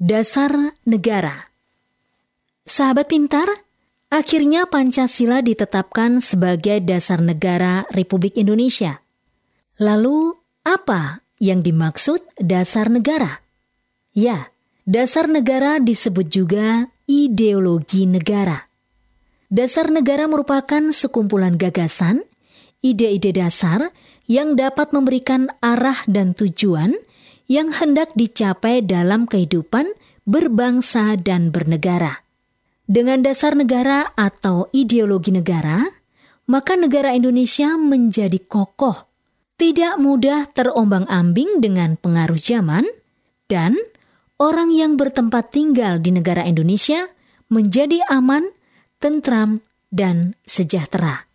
Dasar negara. Sahabat pintar, akhirnya Pancasila ditetapkan sebagai dasar negara Republik Indonesia. Lalu, apa yang dimaksud dasar negara? Ya, dasar negara disebut juga ideologi negara. Dasar negara merupakan sekumpulan gagasan, ide-ide dasar yang dapat memberikan arah dan tujuan yang hendak dicapai dalam kehidupan berbangsa dan bernegara. Dengan dasar negara atau ideologi negara, maka negara Indonesia menjadi kokoh, tidak mudah terombang-ambing dengan pengaruh zaman, dan orang yang bertempat tinggal di negara Indonesia menjadi aman, tentram, dan sejahtera.